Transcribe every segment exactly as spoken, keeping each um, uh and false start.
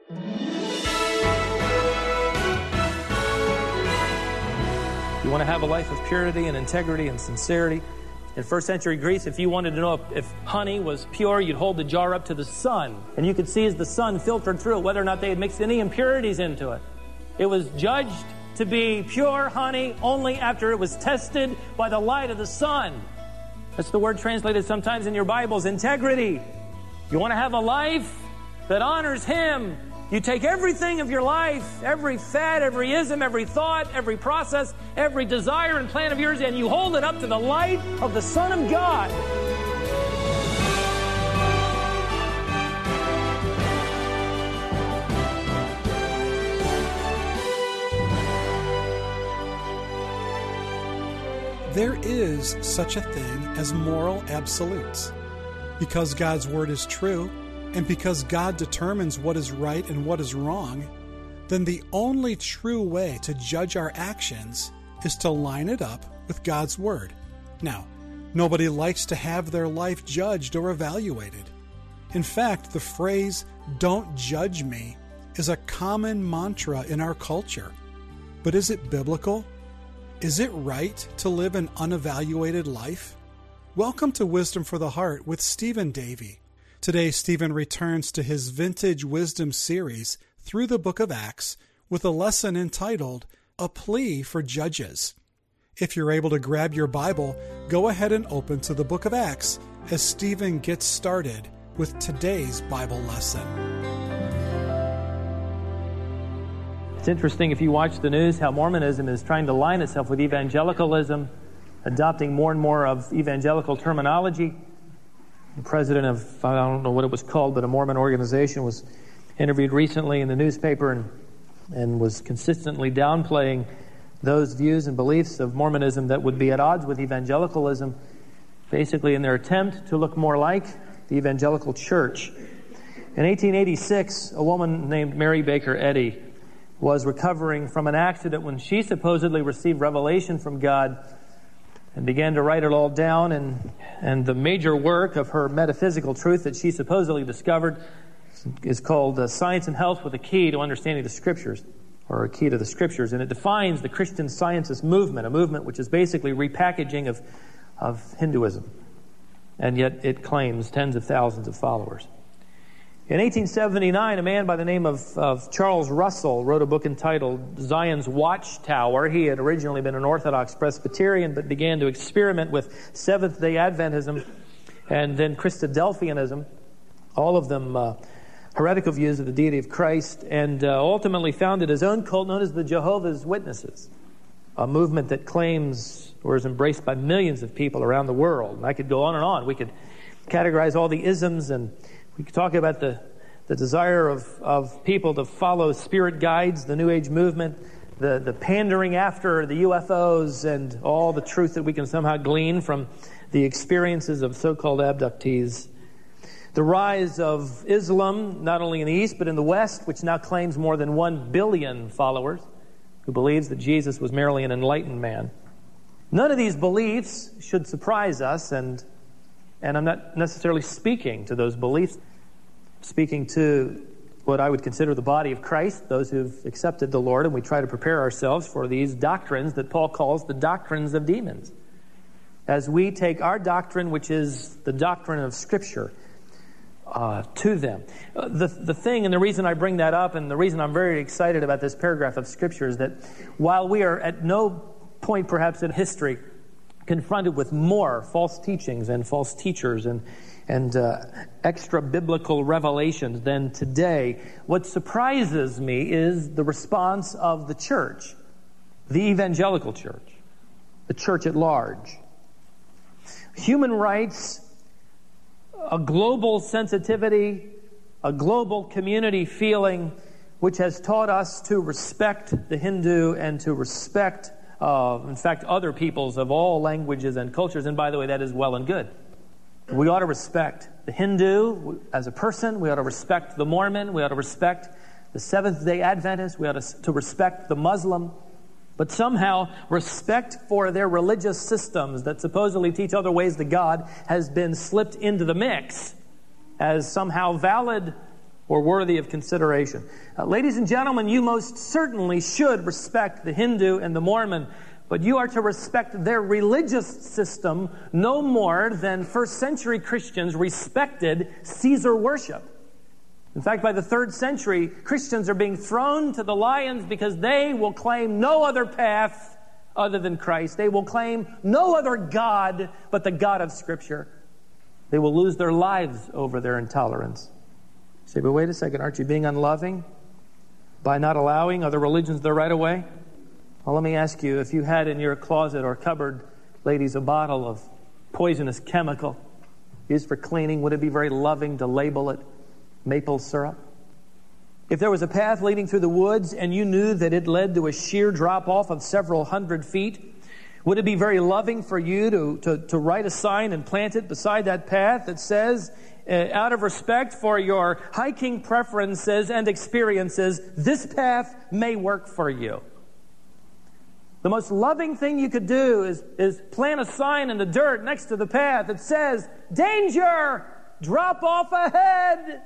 You want to have a life of purity and integrity and sincerity. In first century Greece, if you wanted to know if, if honey was pure, you'd hold the jar up to the sun. And you could see as the sun filtered through it whether or not they had mixed any impurities into it. It was judged to be pure honey only after it was tested by the light of the sun. That's the word translated sometimes in your Bibles, integrity. You want to have a life that honors Him. You take everything of your life, every fad, every ism, every thought, every process, every desire and plan of yours, and you hold it up to the light of the Son of God. There is such a thing as moral absolutes. Because God's Word is true, and because God determines what is right and what is wrong, then the only true way to judge our actions is to line it up with God's Word. Now, nobody likes to have their life judged or evaluated. In fact, the phrase, "don't judge me," is a common mantra in our culture. But is it biblical? Is it right to live an unevaluated life? Welcome to Wisdom for the Heart with Stephen Davey. Today, Stephen returns to his Vintage Wisdom series through the book of Acts with a lesson entitled, A Plea for Judges. If you're able to grab your Bible, go ahead and open to the book of Acts as Stephen gets started with today's Bible lesson. It's interesting if you watch the news how Mormonism is trying to line itself with evangelicalism, adopting more and more of evangelical terminology. The president of, I don't know what it was called, but a Mormon organization was interviewed recently in the newspaper and, and was consistently downplaying those views and beliefs of Mormonism that would be at odds with evangelicalism, basically in their attempt to look more like the evangelical church. In eighteen eighty-six, a woman named Mary Baker Eddy was recovering from an accident when she supposedly received revelation from God and began to write it all down, and and the major work of her metaphysical truth that she supposedly discovered is called uh, Science and Health with a Key to Understanding the Scriptures, or a Key to the Scriptures, and it defines the Christian Scientist movement, a movement which is basically repackaging of, of Hinduism, and yet it claims tens of thousands of followers. In eighteen seventy-nine, a man by the name of, of Charles Russell wrote a book entitled Zion's Watchtower. He had originally been an Orthodox Presbyterian, but began to experiment with Seventh-day Adventism and then Christadelphianism, all of them uh, heretical views of the deity of Christ, and uh, ultimately founded his own cult known as the Jehovah's Witnesses, a movement that claims or is embraced by millions of people around the world. And I could go on and on. We could categorize all the isms, and we could talk about the, the desire of, of people to follow spirit guides, the New Age movement, the, the pandering after the U F Os, and all the truth that we can somehow glean from the experiences of so-called abductees. The rise of Islam, not only in the East, but in the West, which now claims more than one billion followers, who believes that Jesus was merely an enlightened man. None of these beliefs should surprise us, and And I'm not necessarily speaking to those beliefs. I'm speaking to what I would consider the body of Christ, those who've accepted the Lord, and we try to prepare ourselves for these doctrines that Paul calls the doctrines of demons. As we take our doctrine, which is the doctrine of Scripture, uh, to them. Uh, the, the thing, and the reason I bring that up, and the reason I'm very excited about this paragraph of Scripture, is that while we are at no point perhaps in history confronted with more false teachings and false teachers and and uh, extra biblical revelations than today, what surprises me is the response of the church, the evangelical church, the church at large. Human rights, a global sensitivity, a global community feeling, which has taught us to respect the Hindu and to respect Uh, in fact, other peoples of all languages and cultures. And by the way, that is well and good. We ought to respect the Hindu as a person. We ought to respect the Mormon. We ought to respect the Seventh-day Adventist. We ought to, to respect the Muslim. But somehow, respect for their religious systems that supposedly teach other ways to God has been slipped into the mix as somehow valid or worthy of consideration. Uh, ladies and gentlemen, you most certainly should respect the Hindu and the Mormon, but you are to respect their religious system no more than first century Christians respected Caesar worship. In fact, by the third century, Christians are being thrown to the lions because they will claim no other path other than Christ. They will claim no other God but the God of Scripture. They will lose their lives over their intolerance. You say, but wait a second, aren't you being unloving by not allowing other religions their right of way? Well, let me ask you, if you had in your closet or cupboard, ladies, a bottle of poisonous chemical used for cleaning, would it be very loving to label it maple syrup? If there was a path leading through the woods and you knew that it led to a sheer drop-off of several hundred feet, would it be very loving for you to, to, to write a sign and plant it beside that path that says, uh, out of respect for your hiking preferences and experiences, this path may work for you? The most loving thing you could do is, is plant a sign in the dirt next to the path that says, danger, drop off ahead.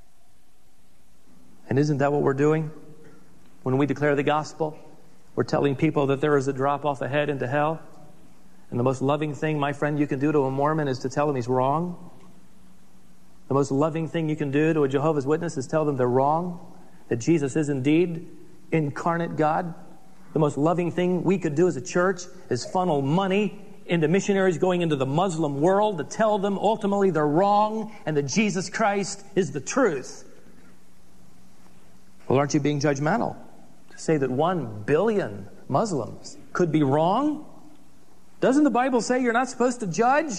And isn't that what we're doing when we declare the gospel? We're telling people that there is a drop off ahead into hell. And the most loving thing, my friend, you can do to a Mormon is to tell him he's wrong. The most loving thing you can do to a Jehovah's Witness is tell them they're wrong, that Jesus is indeed incarnate God. The most loving thing we could do as a church is funnel money into missionaries going into the Muslim world to tell them ultimately they're wrong and that Jesus Christ is the truth. Well, aren't you being judgmental to say that one billion Muslims could be wrong? Doesn't the Bible say you're not supposed to judge?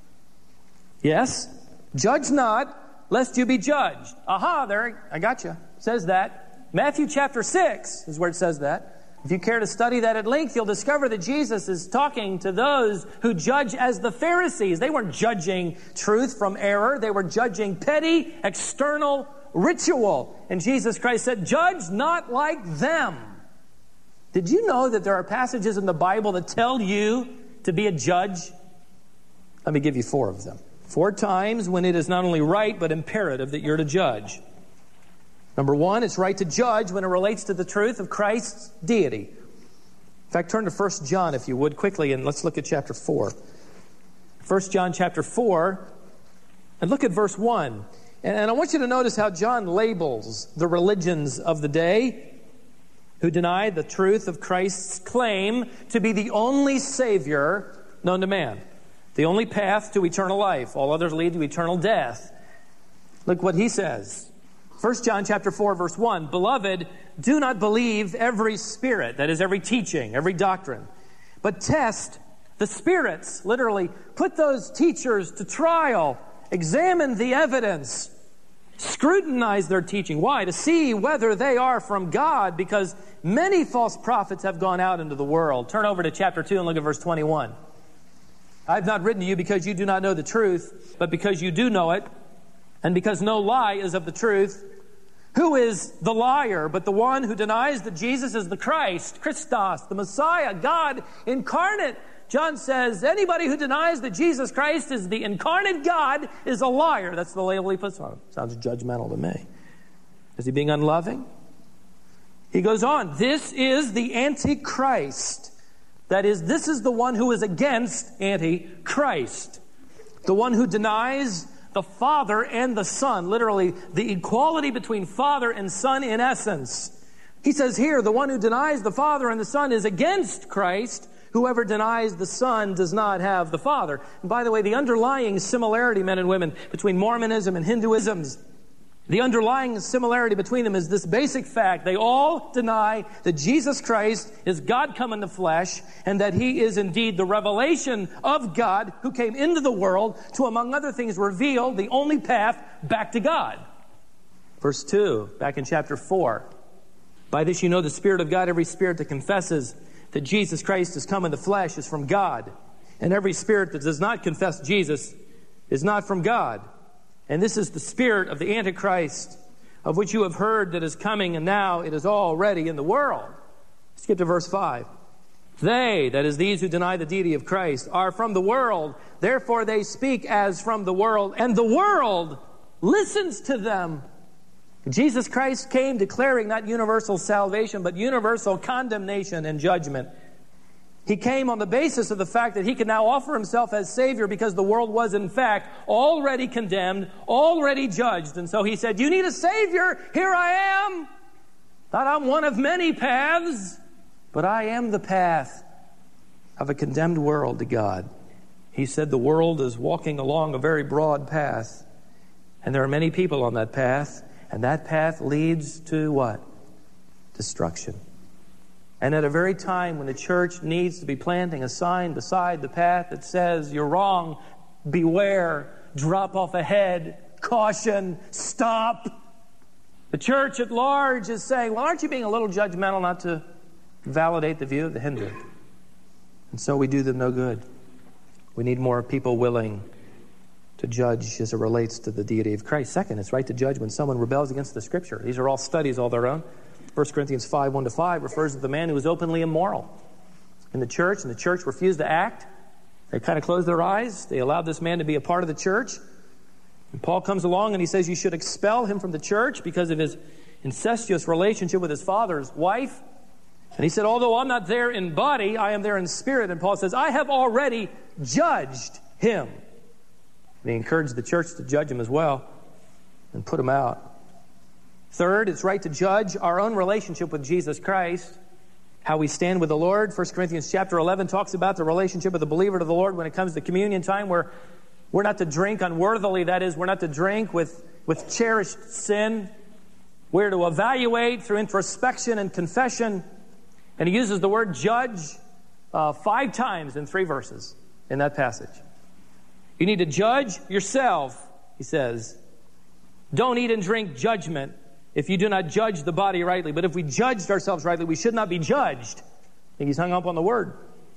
Yes. Judge not, lest you be judged. Aha, there, I got you. Says that. Matthew chapter six is where it says that. If you care to study that at length, you'll discover that Jesus is talking to those who judge as the Pharisees. They weren't judging truth from error. They were judging petty, external ritual. And Jesus Christ said, judge not like them. Did you know that there are passages in the Bible that tell you to be a judge? Let me give you four of them. Four times when it is not only right, but imperative that you're to judge. Number one, it's right to judge when it relates to the truth of Christ's deity. In fact, turn to First John, if you would, quickly, and let's look at chapter four. First John chapter four, and look at verse one. And, and I want you to notice how John labels the religions of the day who deny the truth of Christ's claim to be the only Savior known to man, the only path to eternal life. All others lead to eternal death. Look what he says. First John chapter four, verse one, Beloved, do not believe every spirit, that is every teaching, every doctrine, but test the spirits, literally put those teachers to trial, examine the evidence, scrutinize their teaching. Why? To see whether they are from God, because many false prophets have gone out into the world. Turn over to chapter two and look at verse twenty-one. I have not written to you because you do not know the truth, but because you do know it, and because no lie is of the truth. Who is the liar but the one who denies that Jesus is the Christ, Christos, the Messiah, God incarnate? John says anybody who denies that Jesus Christ is the incarnate God is a liar. That's the label he puts on him. Sounds judgmental to me. Is he being unloving? He goes on, this is the Antichrist. That is, this is the one who is against Antichrist. The one who denies the Father and the Son, literally the equality between Father and Son in essence. He says here, the one who denies the Father and the Son is against Christ. Whoever denies the Son does not have the Father. And by the way, the underlying similarity, men and women, between Mormonism and Hinduism, the underlying similarity between them is this basic fact. They all deny that Jesus Christ is God come in the flesh and that He is indeed the revelation of God who came into the world to, among other things, reveal the only path back to God. Verse two, back in chapter four. By this you know the Spirit of God. Every spirit that confesses that Jesus Christ has come in the flesh is from God. And every spirit that does not confess Jesus is not from God. And this is the spirit of the Antichrist, of which you have heard that is coming, and now it is already in the world. Skip to verse five. They, that is these who deny the deity of Christ, are from the world. Therefore they speak as from the world, and the world listens to them. Jesus Christ came declaring not universal salvation, but universal condemnation and judgment. He came on the basis of the fact that he could now offer himself as Savior because the world was, in fact, already condemned, already judged. And so he said, you need a Savior? Here I am. Not I'm one of many paths, but I am the path of a condemned world to God. He said the world is walking along a very broad path, and there are many people on that path, and that path leads to what? Destruction. And at a very time when the church needs to be planting a sign beside the path that says, you're wrong, beware, drop off ahead, caution, stop. The church at large is saying, well, aren't you being a little judgmental not to validate the view of the Hindu? And so we do them no good. We need more people willing to judge as it relates to the deity of Christ. Second, it's right to judge when someone rebels against the Scripture. These are all studies all their own. First Corinthians five, one to five refers to the man who was openly immoral in the church, and the church refused to act. They kind of closed their eyes. They allowed this man to be a part of the church. And Paul comes along and he says you should expel him from the church because of his incestuous relationship with his father's wife. And he said, although I'm not there in body, I am there in spirit. And Paul says, I have already judged him. And he encouraged the church to judge him as well and put him out. Third, it's right to judge our own relationship with Jesus Christ, how we stand with the Lord. First Corinthians chapter eleven talks about the relationship of the believer to the Lord when it comes to communion time, where we're not to drink unworthily. That is, we're not to drink with, with cherished sin. We're to evaluate through introspection and confession. And he uses the word judge uh, five times in three verses in that passage. You need to judge yourself, he says. Don't eat and drink judgment if you do not judge the body rightly. But if we judged ourselves rightly, we should not be judged. I think he's hung up on the word.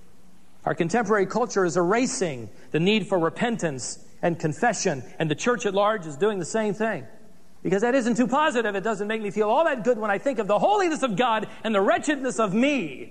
Our contemporary culture is erasing the need for repentance and confession, and the church at large is doing the same thing. Because that isn't too positive. It doesn't make me feel all that good when I think of the holiness of God and the wretchedness of me.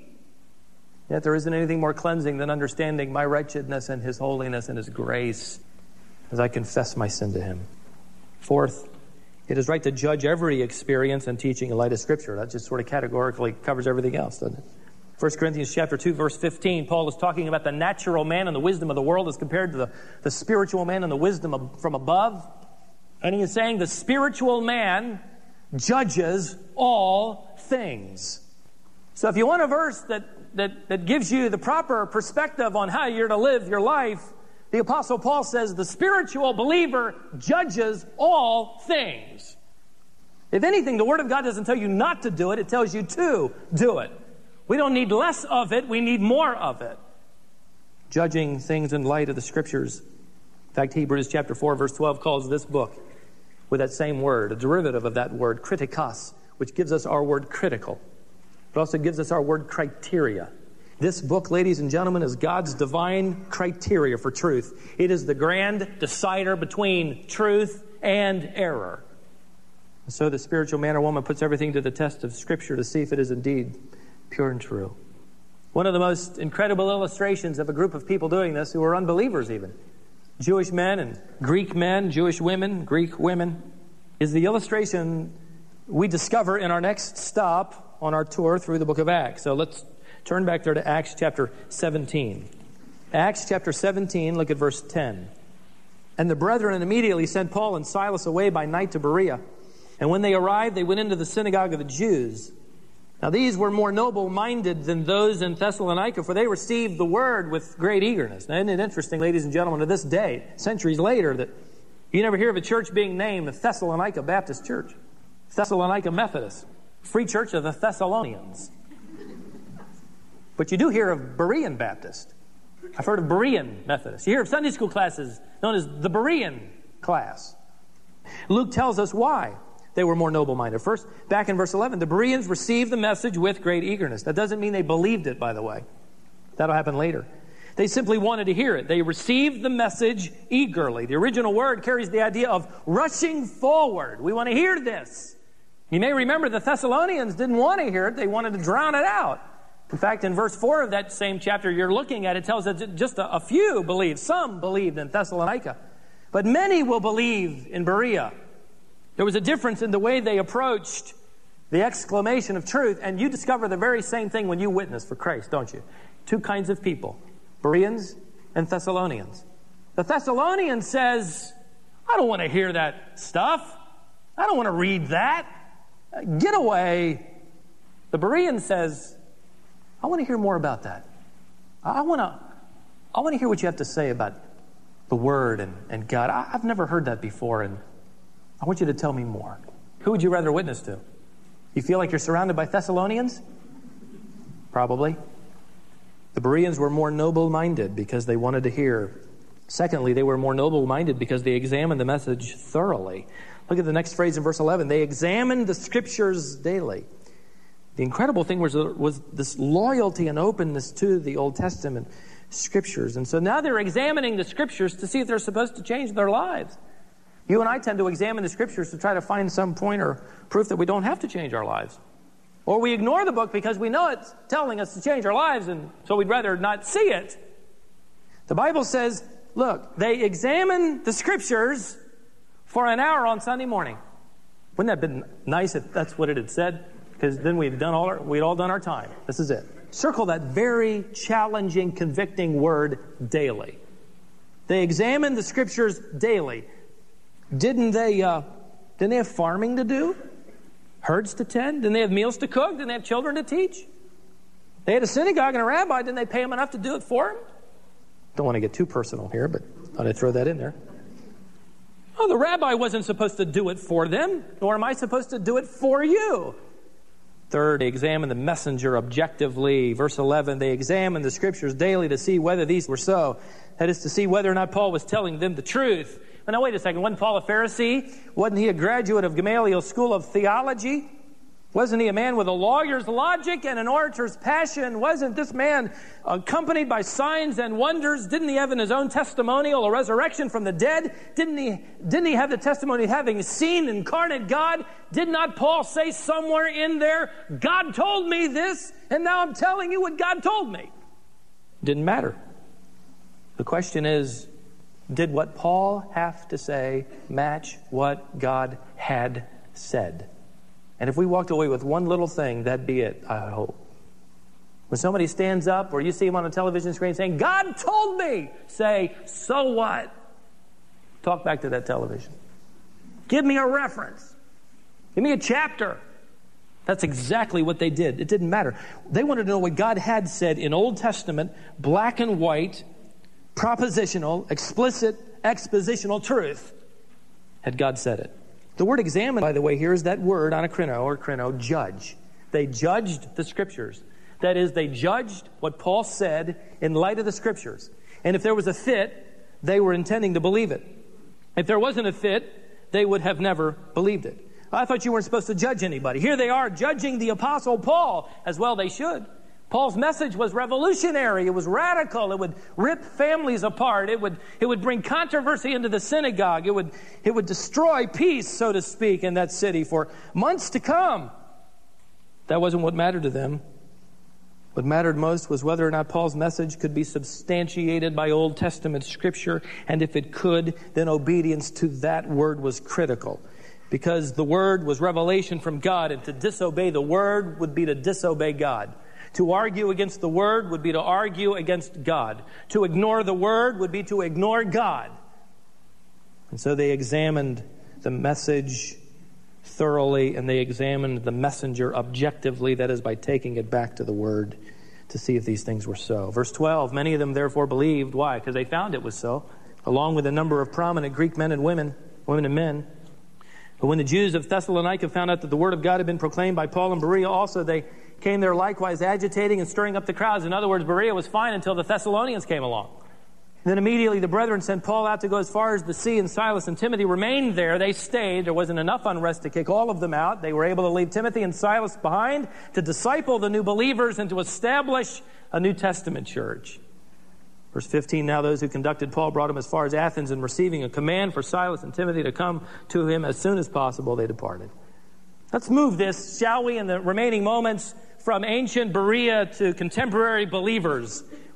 Yet there isn't anything more cleansing than understanding my wretchedness and His holiness and His grace as I confess my sin to Him. Fourth, it is right to judge every experience and teaching in light of Scripture. That just sort of categorically covers everything else, doesn't it? First Corinthians chapter two, verse fifteen, Paul is talking about the natural man and the wisdom of the world as compared to the, the spiritual man and the wisdom of, from above. And he is saying the spiritual man judges all things. So if you want a verse that, that, that gives you the proper perspective on how you're to live your life, the Apostle Paul says the spiritual believer judges all things. If anything, the Word of God doesn't tell you not to do it, it tells you to do it. We don't need less of it, we need more of it. Judging things in light of the Scriptures. In fact, Hebrews chapter four, verse twelve calls this book with that same word, a derivative of that word, kritikos, which gives us our word critical. It also gives us our word criteria. This book, ladies and gentlemen, is God's divine criteria for truth. It is the grand decider between truth and error. And so the spiritual man or woman puts everything to the test of Scripture to see if it is indeed pure and true. One of the most incredible illustrations of a group of people doing this who were unbelievers even, Jewish men and Greek men, Jewish women, Greek women, is the illustration we discover in our next stop on our tour through the book of Acts. So let's turn back there to Acts chapter seventeen. Acts chapter seventeen, look at verse ten. And the brethren immediately sent Paul and Silas away by night to Berea. And when they arrived, they went into the synagogue of the Jews. Now these were more noble-minded than those in Thessalonica, for they received the word with great eagerness. Now isn't it interesting, ladies and gentlemen, to this day, centuries later, that you never hear of a church being named the Thessalonica Baptist Church, Thessalonica Methodist, Free Church of the Thessalonians. But you do hear of Berean Baptist. I've heard of Berean Methodist. You hear of Sunday school classes known as the Berean class. Luke tells us why they were more noble-minded. First, back in verse eleven, the Bereans received the message with great eagerness. That doesn't mean they believed it, by the way. That'll happen later. They simply wanted to hear it. They received the message eagerly. The original word carries the idea of rushing forward. We want to hear this. You may remember the Thessalonians didn't want to hear it. They wanted to drown it out. In fact, in verse four of that same chapter you're looking at, it tells us that just a, a few believed. Some believed in Thessalonica. But many will believe in Berea. There was a difference in the way they approached the exclamation of truth, and you discover the very same thing when you witness for Christ, don't you? Two kinds of people, Bereans and Thessalonians. The Thessalonian says, I don't want to hear that stuff. I don't want to read that. Get away. The Berean says, I want to hear more about that. I want to, I want to hear what you have to say about the Word and, and God. I, I've never heard that before, and I want you to tell me more. Who would you rather witness to? You feel like you're surrounded by Thessalonians? Probably. The Bereans were more noble-minded because they wanted to hear. Secondly, they were more noble-minded because they examined the message thoroughly. Look at the next phrase in verse eleven. They examined the Scriptures daily. The incredible thing was, was this loyalty and openness to the Old Testament Scriptures. And so now they're examining the Scriptures to see if they're supposed to change their lives. You and I tend to examine the Scriptures to try to find some point or proof that we don't have to change our lives. Or we ignore the book because we know it's telling us to change our lives, and so we'd rather not see it. The Bible says, look, they examine the Scriptures for an hour on Sunday morning. Wouldn't that have been nice if that's what it had said? Because then we'd done all our, we'd all done our time. This is it. Circle that very challenging, convicting word, daily. They examined the Scriptures daily. Didn't they, uh, didn't they have farming to do? Herds to tend? Didn't they have meals to cook? Didn't they have children to teach? They had a synagogue and a rabbi. Didn't they pay them enough to do it for them? Don't want to get too personal here, but thought I'd throw that in there. Oh, the rabbi wasn't supposed to do it for them, nor am I supposed to do it for you. Third, they examined the messenger objectively. Verse eleven, they examined the Scriptures daily to see whether these were so. That is to see whether or not Paul was telling them the truth. But now wait a second, wasn't Paul a Pharisee? Wasn't he a graduate of Gamaliel's School of Theology? Wasn't he a man with a lawyer's logic and an orator's passion? Wasn't this man accompanied by signs and wonders? Didn't he have in his own testimonial a resurrection from the dead? Didn't he, didn't he have the testimony of having seen incarnate God? Did not Paul say somewhere in there, God told me this, and now I'm telling you what God told me? Didn't matter. The question is, did what Paul have to say match what God had said? And if we walked away with one little thing, that'd be it, I hope. When somebody stands up or you see him on a television screen saying, God told me, say, so what? Talk back to that television. Give me a reference. Give me a chapter. That's exactly what they did. It didn't matter. They wanted to know what God had said in Old Testament, black and white, propositional, explicit, expositional truth. Had God said it? The word examine, by the way, here is that word, anakrino or krino, judge. They judged the Scriptures. That is, they judged what Paul said in light of the Scriptures. And if there was a fit, they were intending to believe it. If there wasn't a fit, they would have never believed it. I thought you weren't supposed to judge anybody. Here they are judging the Apostle Paul, as well they should. Paul's message was revolutionary. It was radical. It would rip families apart. It would, it would bring controversy into the synagogue. It would, it would destroy peace, so to speak, in that city for months to come. That wasn't what mattered to them. What mattered most was whether or not Paul's message could be substantiated by Old Testament Scripture, and if it could, then obedience to that word was critical. Because the word was revelation from God, and to disobey the word would be to disobey God. To argue against the Word would be to argue against God. To ignore the Word would be to ignore God. And so they examined the message thoroughly, and they examined the messenger objectively, that is, by taking it back to the Word to see if these things were so. Verse twelve, many of them therefore believed. Why? Because they found it was so, along with a number of prominent Greek men and women, women and men. But when the Jews of Thessalonica found out that the Word of God had been proclaimed by Paul and Berea also, they came there likewise agitating and stirring up the crowds. In other words, Berea was fine until the Thessalonians came along. And then immediately the brethren sent Paul out to go as far as the sea, and Silas and Timothy remained there. They stayed. There wasn't enough unrest to kick all of them out. They were able to leave Timothy and Silas behind to disciple the new believers and to establish a New Testament church. Verse fifteen, now those who conducted Paul brought him as far as Athens, and receiving a command for Silas and Timothy to come to him as soon as possible, they departed. Let's move this, shall we, in the remaining moments from ancient Berea to contemporary believers.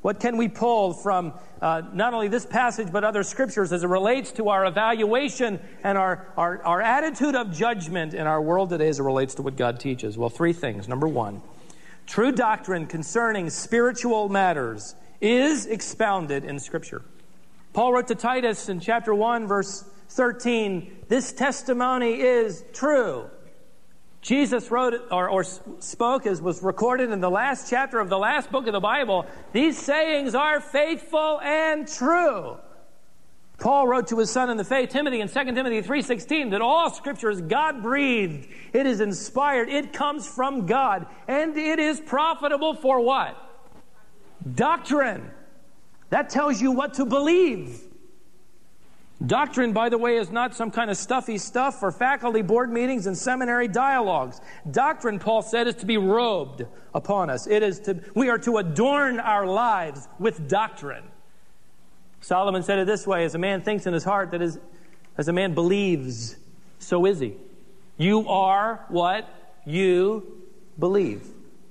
What can we pull from uh, not only this passage but other scriptures as it relates to our evaluation and our, our, our attitude of judgment in our world today as it relates to what God teaches? Well, three things. Number one, true doctrine concerning spiritual matters is expounded in Scripture. Paul wrote to Titus in chapter one, verse thirteen, this testimony is true. Jesus wrote or, or spoke, as was recorded in the last chapter of the last book of the Bible, these sayings are faithful and true. Paul wrote to his son in the faith, Timothy, in Second Timothy three sixteen, that all Scripture is God-breathed. It is inspired. It comes from God. And it is profitable for what? Doctrine. That tells you what to believe. Doctrine, by the way, is not some kind of stuffy stuff for faculty board meetings and seminary dialogues. Doctrine, Paul said, is to be robed upon us. It is to, we are to adorn our lives with doctrine. Solomon said it this way, as a man thinks in his heart, that is, as a man believes, so is he. You are what you believe.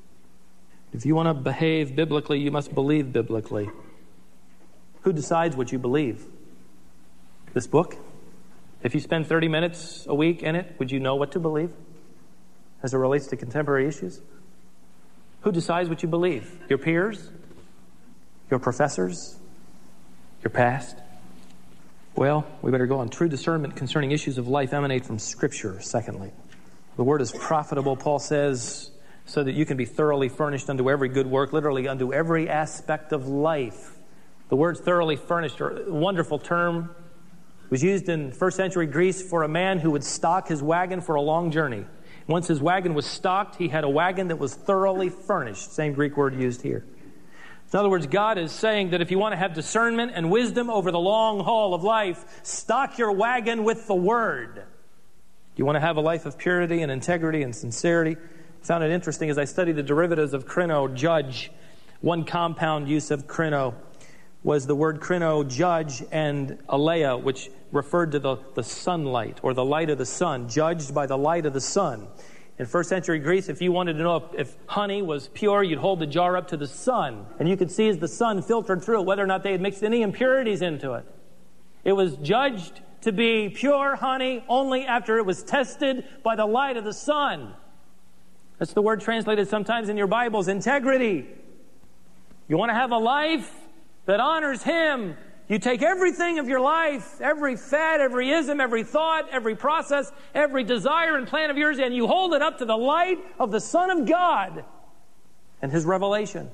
If you want to behave biblically, you must believe biblically. Who decides what you believe? This book? If you spend thirty minutes a week in it, would you know what to believe as it relates to contemporary issues? Who decides what you believe? Your peers? Your professors? Your past? Well, we better go on. True discernment concerning issues of life emanate from Scripture, secondly. The word is profitable, Paul says, so that you can be thoroughly furnished unto every good work, literally unto every aspect of life. The word thoroughly furnished, or a wonderful term, was used in first century Greece for a man who would stock his wagon for a long journey. Once his wagon was stocked, he had a wagon that was thoroughly furnished. Same Greek word used here. In other words, God is saying that if you want to have discernment and wisdom over the long haul of life, stock your wagon with the Word. Do you want to have a life of purity and integrity and sincerity? I found it interesting as I studied the derivatives of krino, judge. One compound use of krino was the word krino, judge, and aleia, which referred to the, the sunlight or the light of the sun, judged by the light of the sun. In first century Greece, if you wanted to know if, if honey was pure, you'd hold the jar up to the sun, and you could see as the sun filtered through it whether or not they had mixed any impurities into it. It was judged to be pure honey only after it was tested by the light of the sun. That's the word translated sometimes in your Bibles, integrity. You want to have a life that honors Him. You take everything of your life, every fad, every ism, every thought, every process, every desire and plan of yours, and you hold it up to the light of the Son of God and His revelation.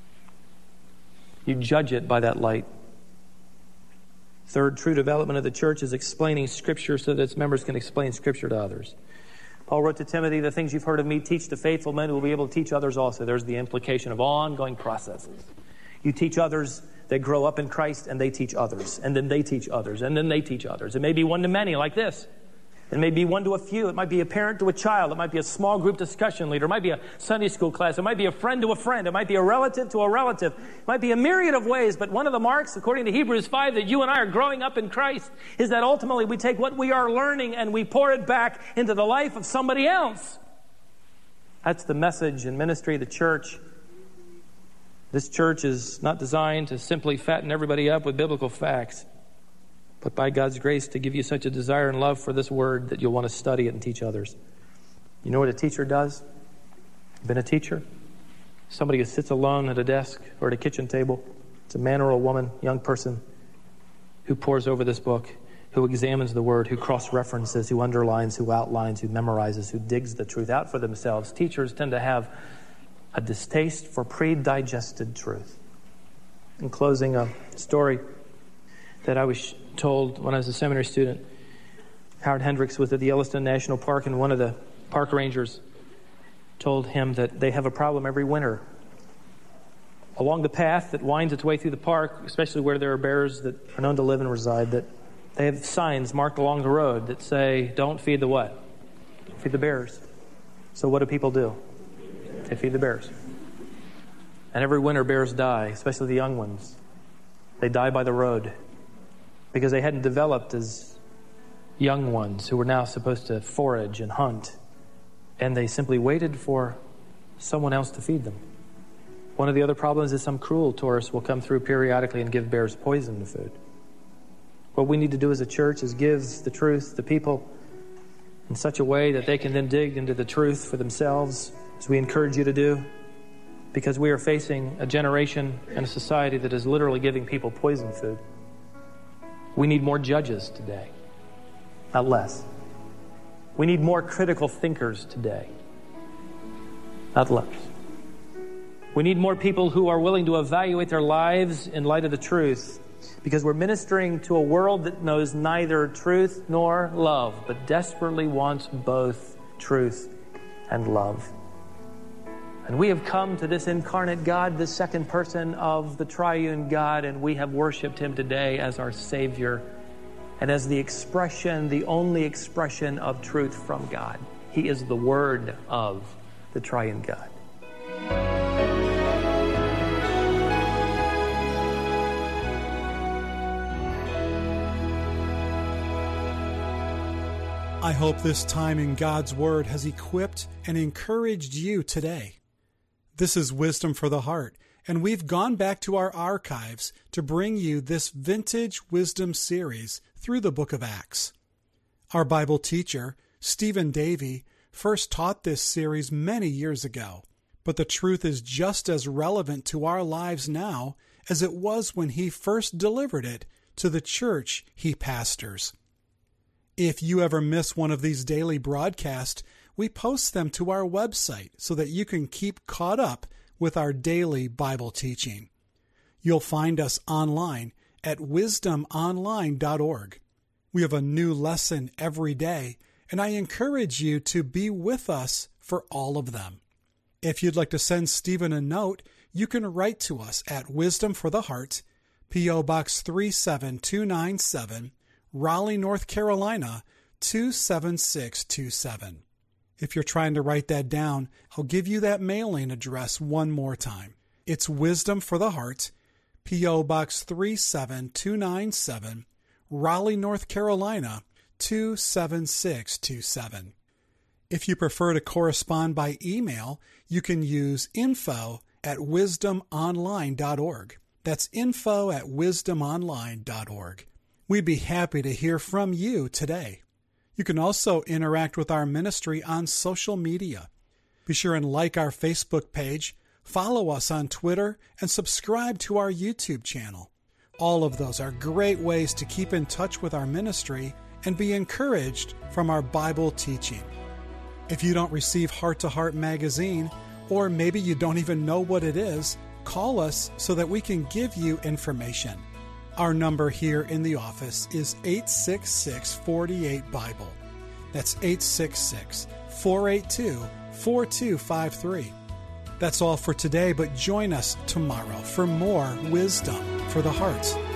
You judge it by that light. Third, true development of the church is explaining Scripture so that its members can explain Scripture to others. Paul wrote to Timothy, the things you've heard of me, teach to faithful men who will be able to teach others also. There's the implication of ongoing processes. You teach others, they grow up in Christ, and they teach others. And then they teach others, and then they teach others. It may be one to many, like this. It may be one to a few. It might be a parent to a child. It might be a small group discussion leader. It might be a Sunday school class. It might be a friend to a friend. It might be a relative to a relative. It might be a myriad of ways. But one of the marks, according to Hebrews five, that you and I are growing up in Christ is that ultimately we take what we are learning and we pour it back into the life of somebody else. That's the message and ministry of the church. This church is not designed to simply fatten everybody up with biblical facts, but by God's grace to give you such a desire and love for this word that you'll want to study it and teach others. You know what a teacher does? Been a teacher? Somebody who sits alone at a desk or at a kitchen table. It's a man or a woman, young person, who pores over this book, who examines the word, who cross-references, who underlines, who outlines, who memorizes, who digs the truth out for themselves. Teachers tend to have a distaste for pre-digested truth. In closing, a story that I was told when I was a seminary student. Howard Hendricks was at the Yellowstone National Park, and one of the park rangers told him that they have a problem every winter. Along the path that winds its way through the park, especially where there are bears that are known to live and reside, that they have signs marked along the road that say, don't feed the what? Feed the bears. So what do people do? They feed the bears. And every winter bears die, especially the young ones. They die by the road because they hadn't developed as young ones who were now supposed to forage and hunt. And they simply waited for someone else to feed them. One of the other problems is some cruel tourists will come through periodically and give bears poison food. What we need to do as a church is give the truth to people in such a way that they can then dig into the truth for themselves, as we encourage you to do, because we are facing a generation and a society that is literally giving people poison food. We need more judges today, not less. We need more critical thinkers today, not less. We need more people who are willing to evaluate their lives in light of the truth, because we're ministering to a world that knows neither truth nor love, but desperately wants both truth and love. And we have come to this incarnate God, the second person of the triune God, and we have worshiped Him today as our Savior and as the expression, the only expression of truth from God. He is the Word of the triune God. I hope this time in God's Word has equipped and encouraged you today. This is Wisdom for the Heart, and we've gone back to our archives to bring you this vintage wisdom series through the book of Acts. Our Bible teacher, Stephen Davey, first taught this series many years ago, but the truth is just as relevant to our lives now as it was when he first delivered it to the church he pastors. If you ever miss one of these daily broadcasts, we post them to our website so that you can keep caught up with our daily Bible teaching. You'll find us online at wisdom online dot org. We have a new lesson every day, and I encourage you to be with us for all of them. If you'd like to send Stephen a note, you can write to us at Wisdom for the Heart, P O Box three seven two nine seven, Raleigh, North Carolina, two seven six two seven. If you're trying to write that down, I'll give you that mailing address one more time. It's Wisdom for the Heart, P O Box three seven two nine seven, Raleigh, North Carolina, two seven six two seven. If you prefer to correspond by email, you can use info at wisdom online dot org. That's info at wisdom online dot org. We'd be happy to hear from you today. You can also interact with our ministry on social media. Be sure and like our Facebook page, follow us on Twitter, and subscribe to our YouTube channel. All of those are great ways to keep in touch with our ministry and be encouraged from our Bible teaching. If you don't receive Heart to Heart magazine, or maybe you don't even know what it is, call us so that we can give you information. Our number here in the office is eight six six, four eight, Bible. That's eight six six, four eight two, four two five three. That's all for today, but join us tomorrow for more Wisdom for the Heart.